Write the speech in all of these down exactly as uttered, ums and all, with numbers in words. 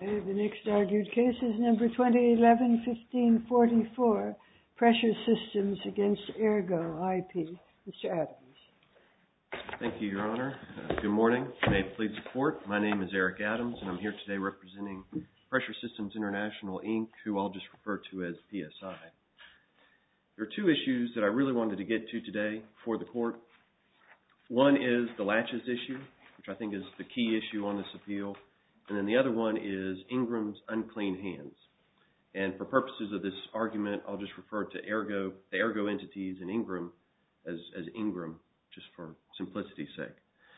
Okay, the next argued case is number twenty eleven fifteen forty-four, Pressure Systems against Ergo I P. Mister Adams. Thank you, Your Honor. Uh, good morning. May it please the Court. My name is Eric Adams, and I'm here today representing Pressure Systems International, Incorporated, who I'll just refer to as P S I. There are two issues that I really wanted to get to today for the Court. One is the latches issue, which I think is the key issue on this appeal, and then the other one is Ingram's unclean hands. And for purposes of this argument, I'll just refer to Ergo, the Ergo entities and Ingram as, as Ingram, just for simplicity's sake.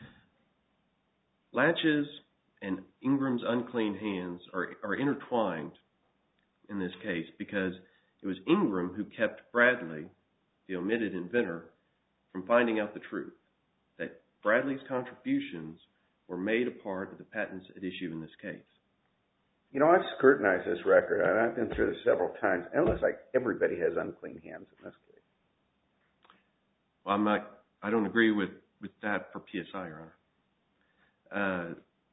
Latches and Ingram's unclean hands are, are intertwined in this case because it was Ingram who kept Bradley, the omitted inventor, from finding out the truth, that Bradley's contributions were made a part of the patents at issue in this case. You know, I've scrutinized this record, and I've been through this several times, and it looks like everybody has unclean hands in this case. Well, I'm not, I don't agree with, with that for P S I, Your Honor. Uh,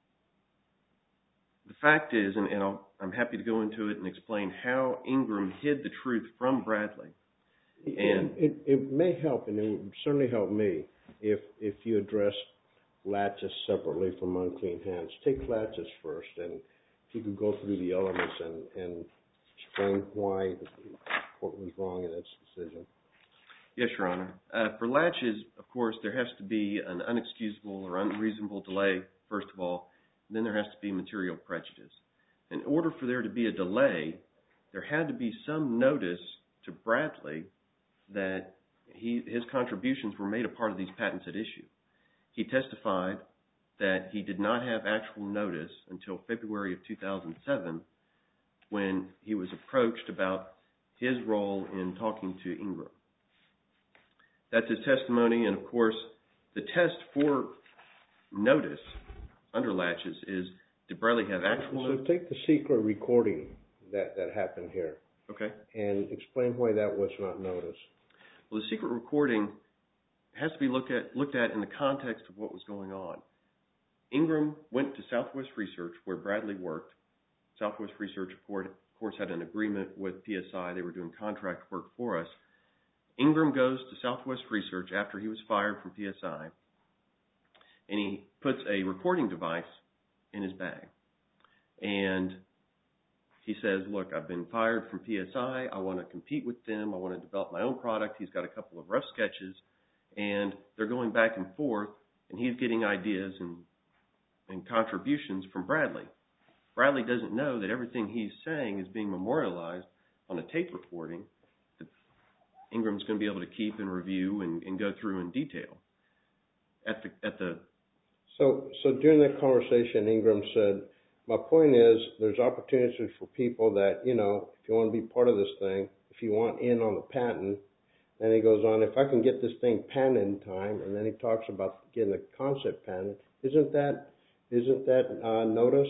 the fact is, and, and I'll, I'm happy to go into it and explain how Ingram hid the truth from Bradley. And it, it, it may help, and it would certainly help me, if if you address latches separately from unclean hands. Take latches first, and if you could go through the elements and, and explain why the court was wrong in its decision. Yes, Your Honor. Uh, for latches, of course, there has to be an unexcusable or unreasonable delay, first of all, and then there has to be material prejudice. In order for there to be a delay, there had to be some notice to Bradley that he, his contributions were made a part of these patents at issue. He testified that he did not have actual notice until February of two thousand seven when he was approached about his role in talking to Ingram. That's his testimony, and of course, the test for notice under latches is, did Bradley have actual notice? So take the secret recording that, that happened here. Okay. And explain why that was not noticed. Well, the secret recording has to be looked at, looked at in the context of what was going on. Ingram went to Southwest Research, where Bradley worked. Southwest Research, of course, had an agreement with P S I. They were doing contract work for us. Ingram goes to Southwest Research after he was fired from P S I, and he puts a recording device in his bag. And he says, look, I've been fired from P S I. I want to compete with them. I want to develop my own product. He's got a couple of rough sketches, and they're going back and forth, and he's getting ideas and, and contributions from Bradley. Bradley doesn't know that everything he's saying is being memorialized on a tape recording that Ingram's going to be able to keep and review and, and go through in detail. At the at the so so during that conversation, Ingram said, my point is there's opportunities for people that, you know, if you want to be part of this thing, if you want in on the patent, then he goes on, if I can get this thing patented in time, and then he talks about getting the concept patent, isn't that isn't that uh, notice?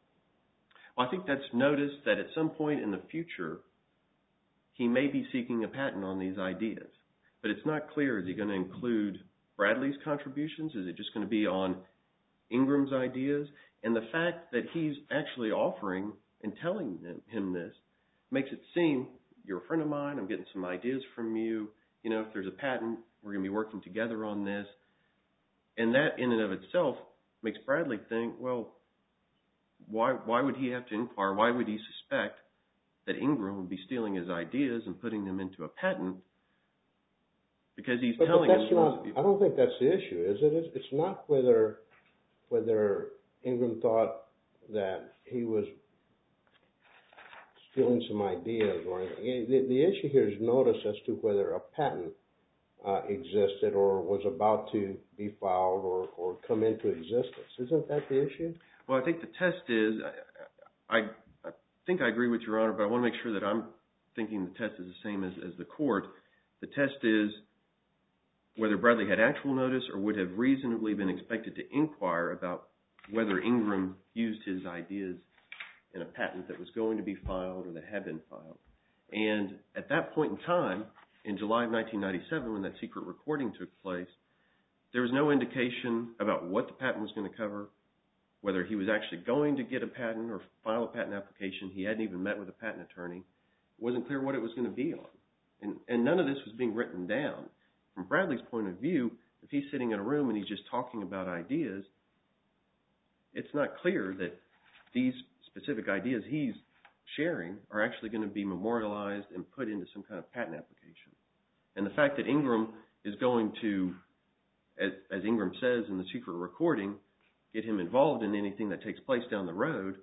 Well, I think that's notice that at some point in the future, he may be seeking a patent on these ideas. But it's not clear, is he going to include Bradley's contributions? Is it just going to be on Ingram's ideas? And the fact that he's actually offering and telling him this makes it seem, you're a friend of mine, I'm getting some ideas from you, you know, if there's a patent, we're going to be working together on this. And that in and of itself makes Bradley think, well, why why would he have to inquire? Why would he suspect that Ingram would be stealing his ideas and putting them into a patent? Because he's but, telling but that's him... Not, I don't think that's the issue, is it? It's not whether whether Ingram thought that he was stealing some ideas or anything. The, the issue here is notice as to whether a patent uh, existed or was about to be filed or, or come into existence. Isn't that the issue? Well, I think the test is, I, I, I think I agree with Your Honor, but I want to make sure that I'm thinking the test is the same as, as the court. The test is whether Bradley had actual notice or would have reasonably been expected to inquire about whether Ingram used his ideas in a patent that was going to be filed or that had been filed. And at that point in time, in July of nineteen ninety-seven, when that secret recording took place, there was no indication about what the patent was going to cover, whether he was actually going to get a patent or file a patent application. He hadn't even met with a patent attorney. It wasn't clear what it was going to be on. And, and none of this was being written down. From Bradley's point of view, if he's sitting in a room and he's just talking about ideas, it's not clear that these specific ideas he's sharing are actually going to be memorialized and put into some kind of patent application. And the fact that Ingram is going to, as, as Ingram says in the secret recording, get him involved in anything that takes place down the road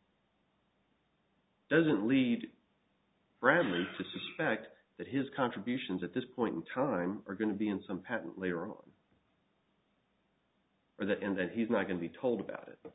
doesn't lead Bradley to suspect that his contributions at this point in time are going to be in some patent later on, or that, and that he's not going to be told about it.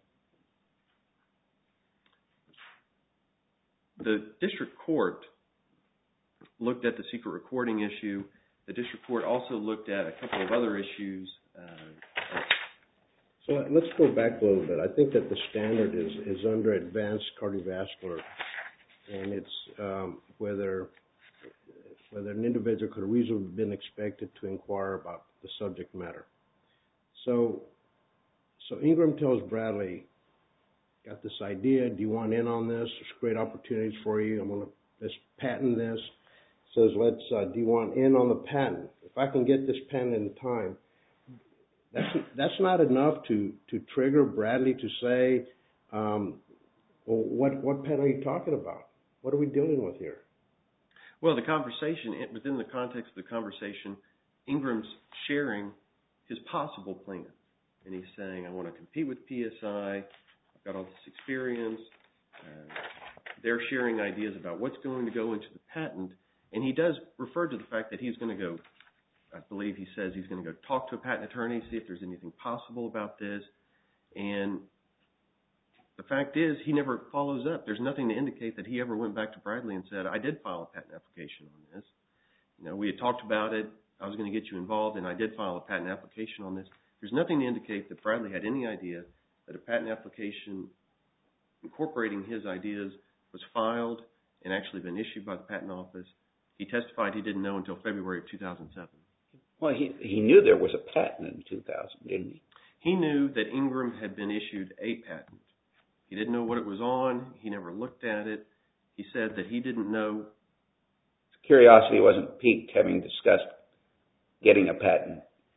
The district court looked at the secret recording issue. The district court also looked at a couple of other issues. Uh, so let's go back a little bit. I think that the standard is, is under advanced cardiovascular, and it's um, whether whether an individual could reasonably have been expected to inquire about the subject matter. So, so Ingram tells Bradley, got this idea, do you want in on this? There's great opportunities for you. I'm going to let's patent this. Says, let's, uh, do you want in on the patent? If I can get this patent in time, that's, that's not enough to, to trigger Bradley to say, um, well, what, what patent are you talking about? What are we dealing with here? Well, the conversation, within the context of the conversation, Ingram's sharing his possible plans. And he's saying, I want to compete with P S I. I've got all this experience. Uh, they're sharing ideas about what's going to go into the patent. And he does refer to the fact that he's going to go, I believe he says he's going to go talk to a patent attorney, see if there's anything possible about this. And the fact is, he never follows up. There's nothing to indicate that he ever went back to Bradley and said, I did file a patent application on this. You know, we had talked about it. I was going to get you involved, and I did file a patent application on this. There's nothing to indicate that Bradley had any idea that a patent application incorporating his ideas was filed and actually been issued by the patent office. He testified he didn't know until February of two thousand seven. Well, he, he knew there was a patent in two thousand, didn't he? He knew that Ingram had been issued a patent. He didn't know what it was on. He never looked at it. He said that he didn't know. Curiosity wasn't piqued having discussed getting a patent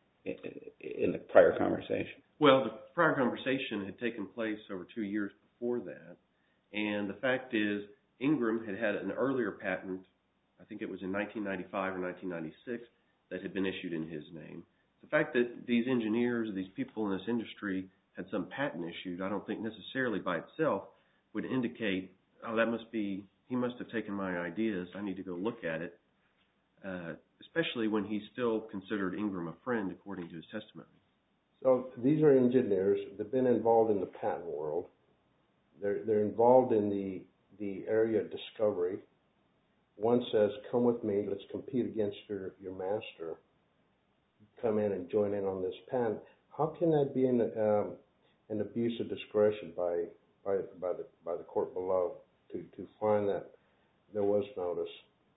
in the prior conversation. Well, the prior conversation had taken place over two years before that. And the fact is, Ingram had had an earlier patent, I think it was in nineteen ninety-five or nineteen ninety-six, that had been issued in his name. The fact that these engineers, these people in this industry, had some patent issued, I don't think necessarily by itself would indicate, oh, that must be, he must have taken my ideas, I need to go look at it, uh, especially when he still considered Ingram a friend according to his testimony. So these are engineers. They've been involved in the patent world. They're, they're involved in the, the area of discovery. One says, come with me, let's compete against your, your master. Come in and join in on this patent. How can that be an, um, an abuse of discretion by, by, by, the, by the court below to, to find that there was notice?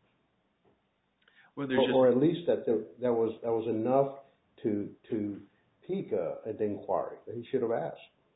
Well, there's or, just... or at least that there, that was that was enough to to pique a, an inquiry that he should have asked.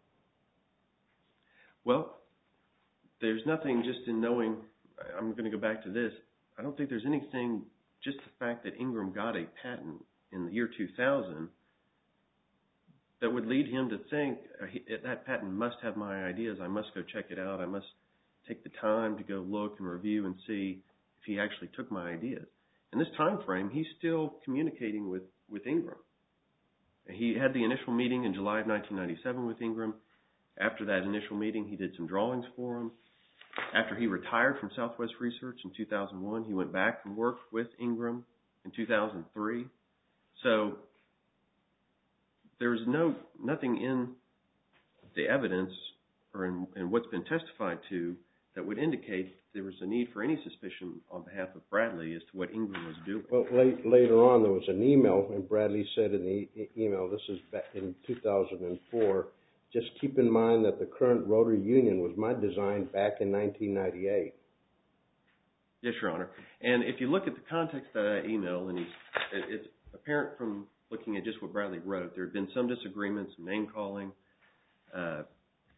Well, there's nothing just in knowing. I'm going to go back to this. I don't think there's anything, just the fact that Ingram got a patent in the year two thousand that would lead him to think uh, he, that patent must have my ideas. I must go check it out. I must take the time to go look and review and see if he actually took my ideas. In this time frame, he's still communicating with, with Ingram. He had the initial meeting in July of nineteen ninety-seven with Ingram. After that initial meeting, he did some drawings for him. After he retired from Southwest Research in two thousand one, he went back and worked with Ingram in two thousand three. So there's no nothing in the evidence or in, in what's been testified to that would indicate there was a need for any suspicion on behalf of Bradley as to what Ingram was doing. Well, late, later on, there was an email, and Bradley said in the e- email, this is back in two thousand four, just keep in mind that the current Rotary Union was my design back in nineteen ninety-eight. Yes, Your Honor. And if you look at the context of that email, and he's, it's apparent from looking at just what Bradley wrote, there had been some disagreements, some name-calling. Uh,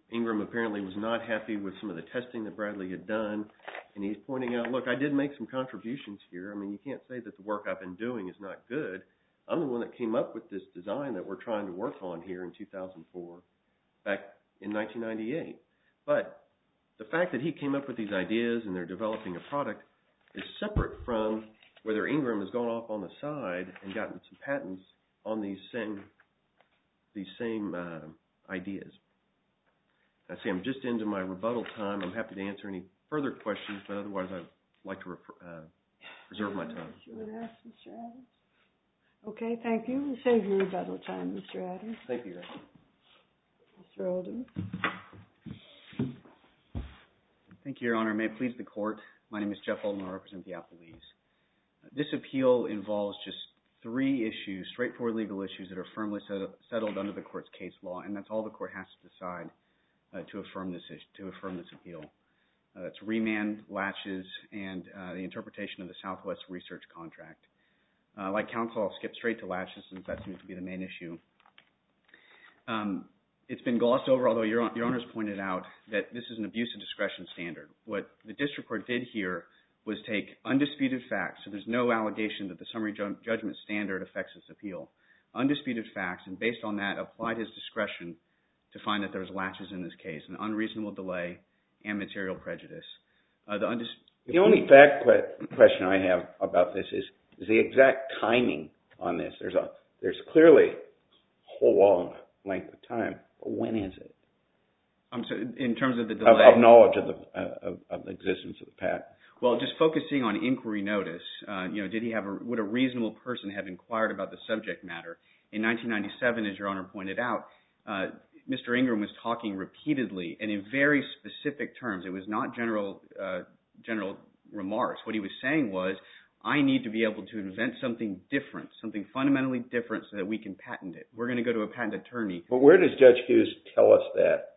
Ingram apparently was not happy with some of the testing that Bradley had done, and he's pointing out, look, I did make some contributions here. I mean, you can't say that the work I've been doing is not good. I'm the one that came up with this design that we're trying to work on here in two thousand four, back in nineteen ninety-eight. But the fact that he came up with these ideas and they're developing a product is separate from whether Ingram has gone off on the side and gotten some patents on these same these same uh, ideas. I see I'm just into my rebuttal time. I'm happy to answer any further questions, but otherwise I'd like to refer, uh, reserve my time. You would ask Mister Adams? Okay, thank you. We'll save your rebuttal time, Mister Adams. Thank you, Your Honor. Mister Oldham. Thank you, Your Honor. May it please the Court. My name is Jeff Oldham. I represent the Appellees. This appeal involves just three issues, straightforward legal issues that are firmly settled under the Court's case law, and that's all the Court has to decide uh, to affirm this issue, to affirm this appeal. Uh, it's remand, latches, and uh, the interpretation of the Southwest Research contract. Uh, like counsel, I'll skip straight to latches since that seems to be the main issue. Um, it's been glossed over, although Your, Your Honor's pointed out that this is an abuse of discretion standard. What the district court did here was take undisputed facts, so there's no allegation that the summary ju- judgment standard affects this appeal. Undisputed facts, and based on that, applied his discretion to find that there was latches in this case, an unreasonable delay and material prejudice. Uh, the, undis- the only fact que- question I have about this is, is the exact timing on this. There's a there's clearly a whole long length of time, but when is it? Um, so in terms of the delay of, of knowledge of the uh, of, of the existence of the patent. Well, just focusing on inquiry notice, uh, you know, did he have a, would a reasonable person have inquired about the subject matter? In nineteen ninety-seven, as Your Honor pointed out, uh, Mister Ingram was talking repeatedly and in very specific terms. It was not general uh, general remarks. What he was saying was, I need to be able to invent something different, something fundamentally different so that we can patent it. We're going to go to a patent attorney. But where does Judge Hughes tell us that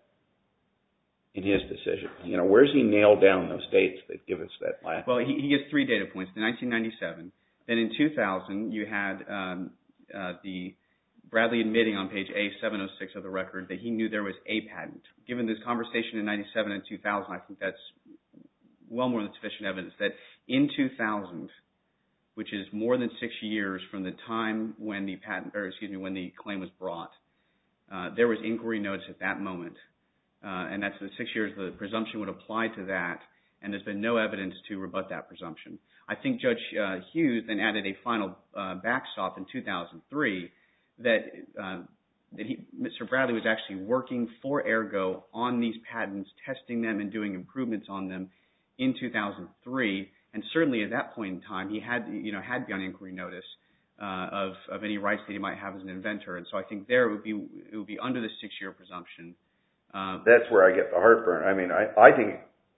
in his decision? You know, where's he nailed down those dates that give us that last? Well, he, he gives three data points. In nineteen ninety-seven, then in two thousand, you had um, uh, the Bradley admitting on page A seven oh six of the record that he knew there was a patent. Given this conversation in ninety-seven and two thousand, I think that's well more than sufficient evidence that in two thousand, which is more than six years from the time when the patent, or excuse me, when the claim was brought, uh, there was inquiry notice at that moment. Uh, and that's the six years the presumption would apply to that, and there's been no evidence to rebut that presumption. I think Judge uh, Hughes then added a final uh, backstop in two thousand three that uh, that he, Mister Bradley was actually working for Ergo on these patents, testing them and doing improvements on them in two thousand three, and certainly at that point in time he had you know had been on inquiry notice uh, of of any rights that he might have as an inventor, and so I think there it would be it would be under the six-year presumption. Uh, That's where I get the heartburn. I mean, I, I think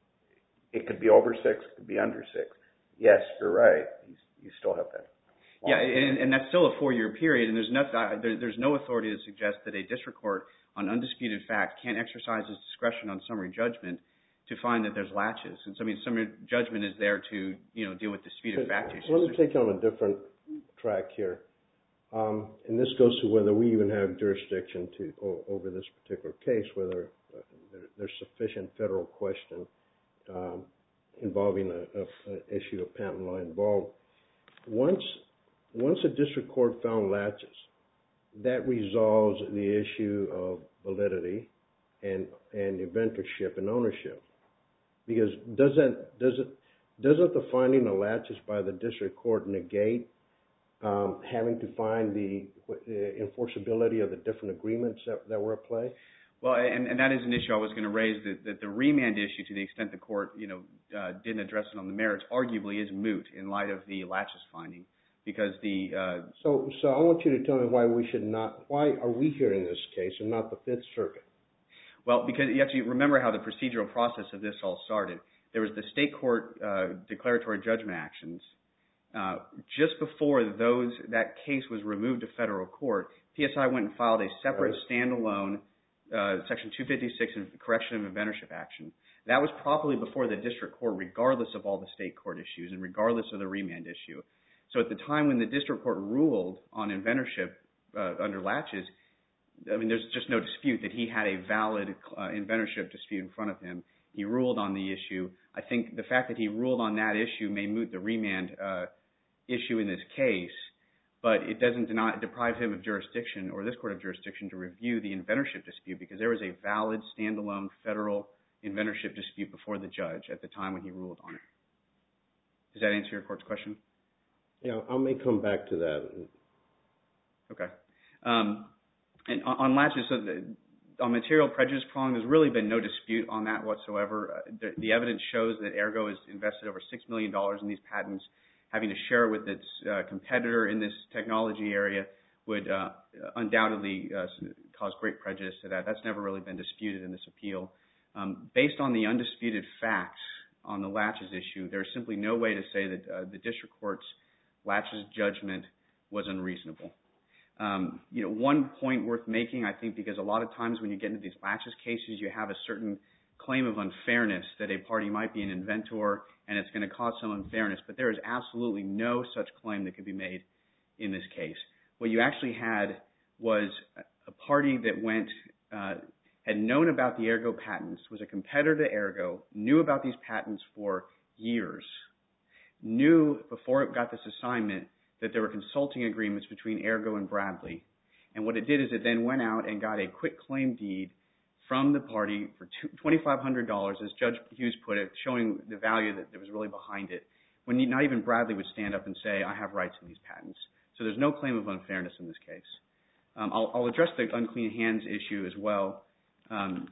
it could be over six, it could be under six. Yes, you're right. You, you still have that. Yeah, and, and that's still a four-year period, and there's no, uh, there, there's no authority to suggest that a district court on undisputed facts can't exercise its discretion on summary judgment to find that there's latches. And so, I mean, summary judgment is there to, you know, deal with disputed fact issues. Let me take you on a different track here. Um, and this goes to whether we even have jurisdiction to o- over this particular case, whether uh, there, there's sufficient federal question um, involving a, a, a issue of patent law involved. Once once a district court found latches, that resolves the issue of validity and and inventorship and ownership. Because does that does it doesn't the finding of latches by the district court negate Um, having to find the uh, enforceability of the different agreements that, that were at play? Well, and, and that is an issue I was going to raise, that, that the remand issue, to the extent the court, you know, uh, didn't address it on the merits, arguably is moot in light of the latches finding, because the... Uh, so so I want you to tell me why we should not, why are we hearing this case and not the Fifth Circuit? Well, because you have to remember how the procedural process of this all started. There was the state court uh, declaratory judgment actions. Uh, just before those that case was removed to federal court, P S I went and filed a separate right. standalone uh, Section two fifty-six correction of inventorship action. That was probably before the district court, regardless of all the state court issues and regardless of the remand issue. So at the time when the district court ruled on inventorship uh, under latches, I mean, there's just no dispute that he had a valid uh, inventorship dispute in front of him. He ruled on the issue. I think the fact that he ruled on that issue may moot the remand uh, issue in this case, but it doesn't deny, deprive him of jurisdiction or this court of jurisdiction to review the inventorship dispute because there was a valid standalone federal inventorship dispute before the judge at the time when he ruled on it. Does that answer your court's question? Yeah, I may come back to that. Okay. Um, and on, on latches, so the, on material prejudice prong, there's really been no dispute on that whatsoever. Uh, the, the evidence shows that Ergo has invested over six million dollars in these patents. Having to share with its uh, competitor in this technology area would uh, undoubtedly uh, cause great prejudice to that. That's never really been disputed in this appeal. Um, based on the undisputed facts on the latches issue, there's simply no way to say that uh, the district court's latches judgment was unreasonable. Um, you know, one point worth making, I think, because a lot of times when you get into these latches cases, you have a certain claim of unfairness that a party might be an inventor and it's going to cause some unfairness, but there is absolutely no such claim that could be made in this case. What you actually had was a party that went, uh, had known about the Ergo patents, was a competitor to Ergo, knew about these patents for years, knew before it got this assignment that there were consulting agreements between Ergo and Bradley. And what it did is it then went out and got a quick claim deed from the party for twenty-five hundred dollars, as Judge Hughes put it, showing the value that there was really behind it, when not even Bradley would stand up and say, I have rights in these patents. So there's no claim of unfairness in this case. Um, I'll, I'll address the unclean hands issue as well. Um,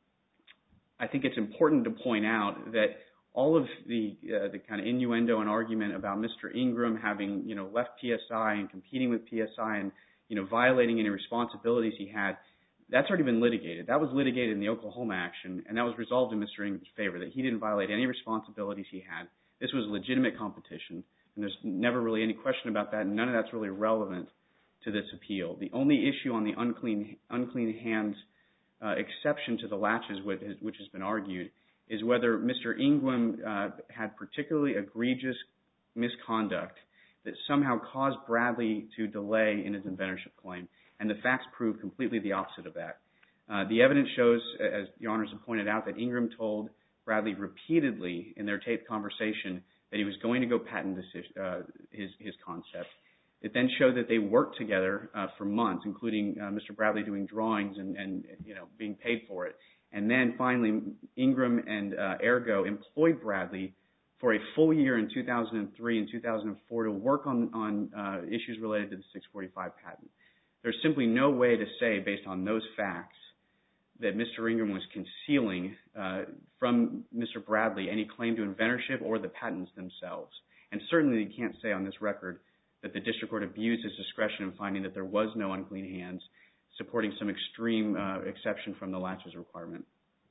I think it's important to point out that all of the uh, the kind of innuendo and argument about Mister Ingram having, you know, left P S I and competing with P S I and, you know, violating any responsibilities he had, that's already been litigated. That was litigated in the Oklahoma action, and that was resolved in Mister Ingram's favor, that he didn't violate any responsibilities he had. This was legitimate competition, and there's never really any question about that, and none of that's really relevant to this appeal. The only issue on the unclean, unclean hands uh, exception to the latches, which has, which has been argued, is whether Mister Ingram uh, had particularly egregious misconduct that somehow caused Bradley to delay in his inventorship claim. And the facts prove completely the opposite of that. Uh, the evidence shows, as Your Honors have pointed out, that Ingram told Bradley repeatedly in their taped conversation that he was going to go patent this, uh, his, his concept. It then showed that they worked together uh, for months, including uh, Mister Bradley doing drawings and, and you know being paid for it. And then finally, Ingram and uh, Ergo employed Bradley for a full year in two thousand three and two thousand four to work on, on uh, issues related to the six forty-five patent. There's simply no way to say, based on those facts, that Mister Ingram was concealing uh, from Mister Bradley any claim to inventorship or the patents themselves. And certainly you can't say on this record that the district court abused its discretion in finding that there was no unclean hands, supporting some extreme uh, exception from the latches requirement.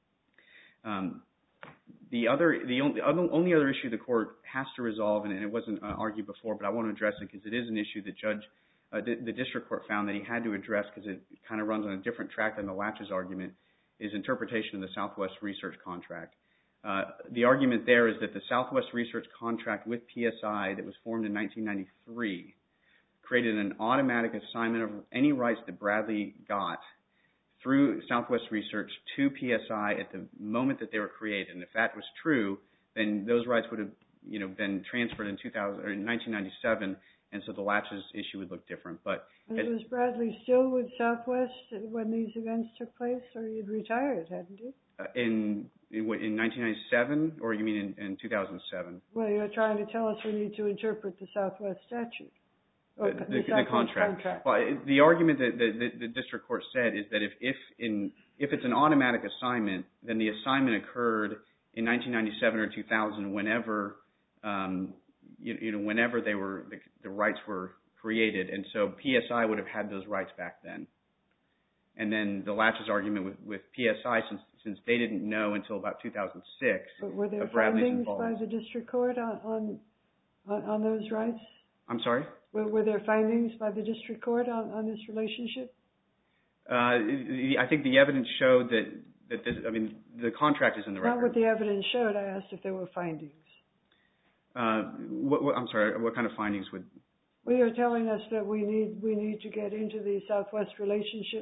Um, the other, the only, only other issue the court has to resolve, and it wasn't uh, argued before, but I want to address it because it is an issue that Judge Uh, the, the district court found that he had to address because it kind of runs on a different track than the latches argument, is interpretation of the Southwest Research contract. Uh, the argument there is that the Southwest Research contract with P S I that was formed in nineteen ninety-three created an automatic assignment of any rights that Bradley got through Southwest Research to P S I at the moment that they were created. And if that was true, then those rights would have, you know, been transferred in two thousand or in nineteen ninety-seven. And so the latches issue would look different. But and was Bradley still with Southwest when these events took place, or he'd retired, hadn't he? Uh, in, in in nineteen ninety-seven, or you mean in, in two thousand seven? Well, you're trying to tell us we need to interpret the Southwest statute. Or the, the, the, the contract. contract. Well, the argument that the, the, the district court said is that if if in if it's an automatic assignment, then the assignment occurred in nineteen ninety-seven or two thousand, whenever. Um, You, you know, whenever they were, the, the rights were created. And so P S I would have had those rights back then. And then the latches argument with, with P S I, since since they didn't know until about two thousand six. But were there findings by the district court on, on, on, on those rights? I'm sorry? Were, were there findings by the district court on, on this relationship? Uh, I think the evidence showed that, that this, I mean, the contract is in the record. Not what the evidence showed. I asked if there were findings. Uh, what, what, I'm sorry, what kind of findings would? Well, you're telling us that we need we need to get into the Southwest relationship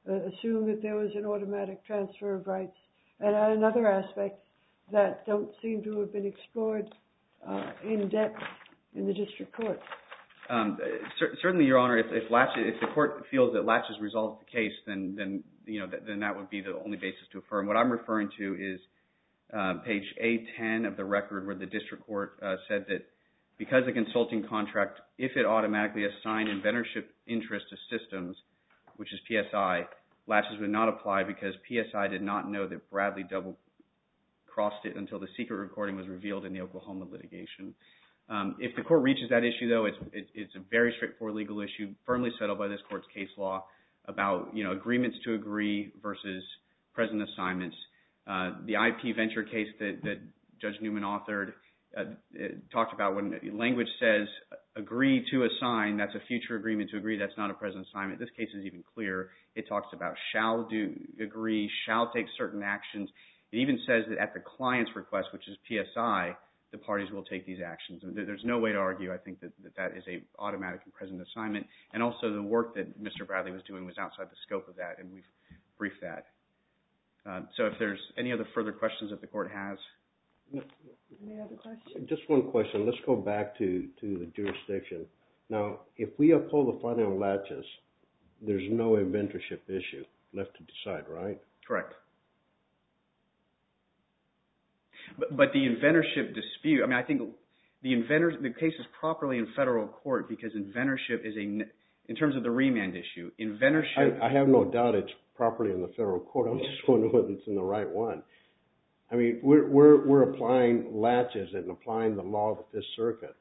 uh, assume that there was an automatic transfer of rights. And another aspect that don't seem to have been explored uh, in depth in the district court. Um, cer- certainly, Your Honor, if, if, Latches, if the court feels that Latches resolves the case, then, then you know, th- then that would be the only basis to affirm. What I'm referring to is uh, page A ten of the record, where the district court uh, said that because the consulting contract, if it automatically assigned inventorship interest to systems, which is P S I, Latches would not apply because P S I did not know that Bradley double-crossed it until the secret recording was revealed in the Oklahoma litigation. Um, if the court reaches that issue, though, it's, it, it's a very straightforward legal issue, firmly settled by this court's case law about, you know, agreements to agree versus present assignments. Uh, the I P venture case that, that Judge Newman authored uh, talked about when language says agree to assign, that's a future agreement to agree, that's not a present assignment. This case is even clearer. It talks about shall do agree, shall take certain actions. It even says that at the client's request, which is P S I, the parties will take these actions. There's no way to argue, I think, that that, that is a automatic and present assignment. And also the work that Mister Bradley was doing was outside the scope of that, and we've briefed that. Uh, so if there's any other further questions that the court has. Any other questions? Just one question. Let's go back to, to the jurisdiction. Now, if we uphold the finding on Latches, there's no inventorship issue left to decide, right? Correct. But, but the inventorship dispute, I mean, I think the inventor, the case is properly in federal court because inventorship is a, in terms of the remand issue, inventorship. I, I have no doubt it's properly in the federal court. I'm just wondering whether it's in the right one. I mean, we're, we're, we're applying Latches and applying the law of the Fifth Circuit.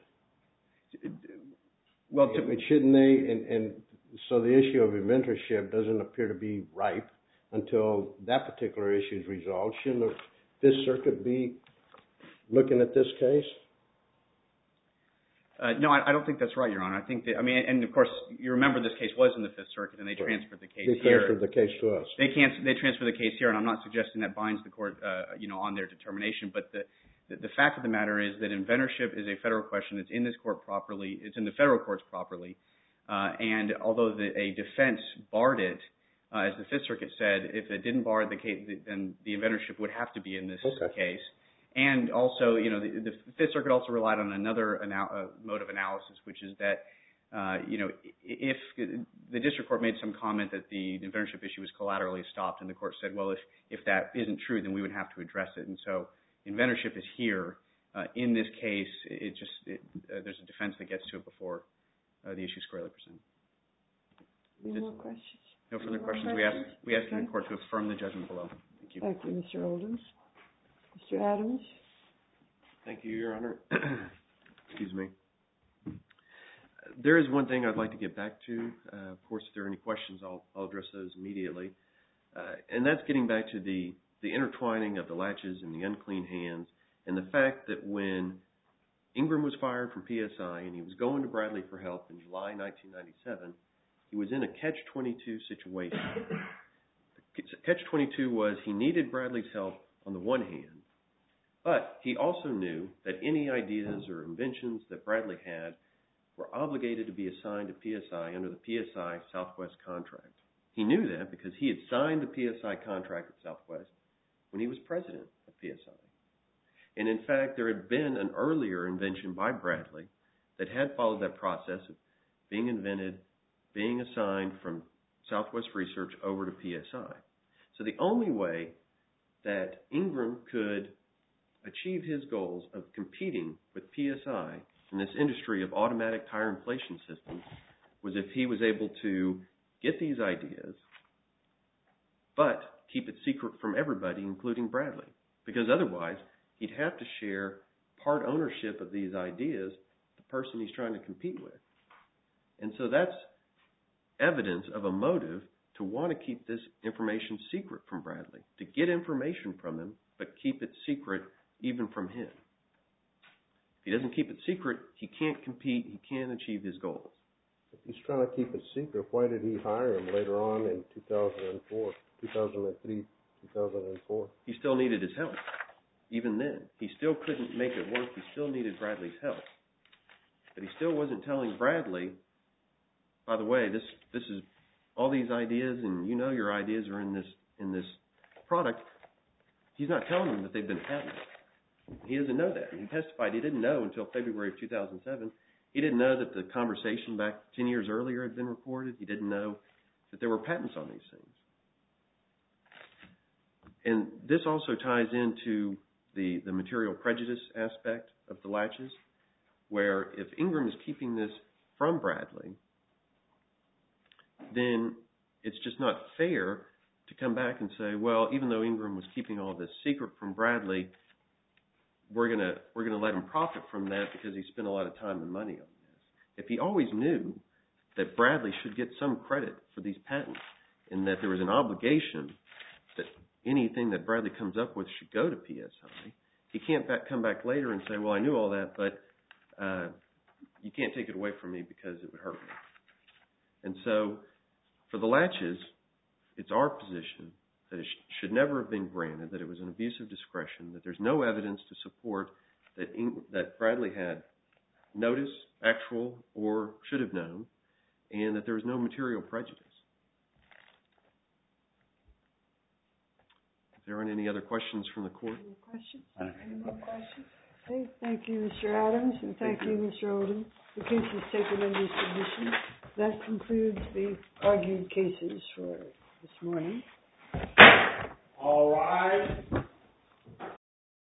Well, to, it shouldn't they, and, and so the issue of inventorship doesn't appear to be ripe until that particular issue is resolved. Shouldn't the Fifth Circuit be looking at this case? Uh, no, I, I don't think that's right, Your Honor. I think that, I mean, and of course, you remember this case was in the Fifth Circuit, and they right. transferred the case they here. They transferred the case to us. They can't. They transferred the case here, and I'm not suggesting that binds the court, uh, you know, on their determination. But the, the the fact of the matter is that inventorship is a federal question. It's in this court properly. It's in the federal courts properly. Uh, and although the, a defense barred it, uh, as the Fifth Circuit said, if it didn't bar the case, then the inventorship would have to be in this okay. case. And also, you know, the, the Fifth Circuit also relied on another anal- uh, mode of analysis, which is that, uh, you know, if the district court made some comment that the inventorship issue was collaterally stopped, and the court said, well, if, if that isn't true, then we would have to address it. And so inventorship is here. Uh, in this case, it just it, uh, there's a defense that gets to it before uh, the issue is squarely presented. Any more questions? No further Any questions. questions. We ask we ask okay. the court to affirm the judgment below. Thank you. Thank you, Mister Oldham. Mister Adams. Thank you, Your Honor. Excuse me. There is one thing I'd like to get back to. Uh, of course, if there are any questions, I'll, I'll address those immediately. Uh, and that's getting back to the, the intertwining of the Latches and the unclean hands, and the fact that when Ingram was fired from P S I and he was going to Bradley for help in July nineteen ninety-seven, he was in a catch twenty-two situation. Catch twenty-two was he needed Bradley's help on the one hand, but he also knew that any ideas or inventions that Bradley had were obligated to be assigned to P S I under the P S I Southwest contract. He knew that because he had signed the P S I contract with Southwest when he was president of P S I. And in fact, there had been an earlier invention by Bradley that had followed that process of being invented, being assigned from Southwest Research over to P S I. So the only way that Ingram could achieve his goals of competing with P S I in this industry of automatic tire inflation systems was if he was able to get these ideas, but keep it secret from everybody, including Bradley. Because otherwise, he'd have to share part ownership of these ideas with the person he's trying to compete with. And so that's evidence of a motive to want to keep this information secret from Bradley, to get information from him, but keep it secret even from him. If he doesn't keep it secret, he can't compete, he can't achieve his goals. If he's trying to keep it secret, why did he hire him later on in two thousand four, two thousand three, two thousand four? He still needed his help. Even then, he still couldn't make it work. He still needed Bradley's help. But he still wasn't telling Bradley, by the way, this this is all these ideas, and you know your ideas are in this in this product. He's not telling them that they've been patented. He doesn't know that. And he testified he didn't know until February of two thousand seven. He didn't know that the conversation back ten years earlier had been recorded. He didn't know that there were patents on these things. And this also ties into the, the material prejudice aspect of the latches, where if Ingram is keeping this from Bradley, then it's just not fair to come back and say, well, even though Ingram was keeping all this secret from Bradley, we're gonna we're gonna let him profit from that because he spent a lot of time and money on this. If he always knew that Bradley should get some credit for these patents and that there was an obligation that anything that Bradley comes up with should go to P S I, he can't back, come back later and say, well, I knew all that, but uh, you can't take it away from me because it would hurt me. And so for the latches, it's our position that it sh- should never have been granted, that it was an abuse of discretion, that there's no evidence to support that In- that Bradley had notice, actual, or should have known, and that there was no material prejudice. If there aren't any other questions from the court? Any more questions? Any more questions? Okay, thank you, Mister Adams, and thank, thank you, you, Mister Odom. The case is taken under submission. That concludes the argued cases for this morning. All rise.